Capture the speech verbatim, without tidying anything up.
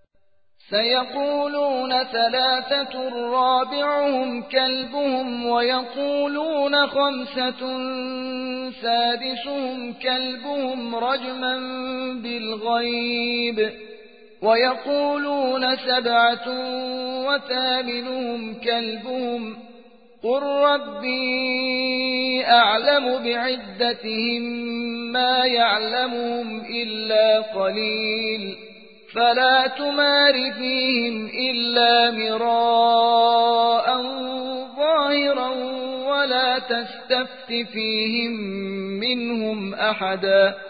سيقولون ثلاثة رابعهم كلبهم ويقولون خمسة سادسهم كلبهم رجما بالغيب ويقولون سبعة وثامنهم كلبهم قل ربي أعلم بعدتهم ما يعلمهم إلا قليل فلا تمار فيهم إلا مراء ظاهرا ولا تستفت فيهم منهم أحدا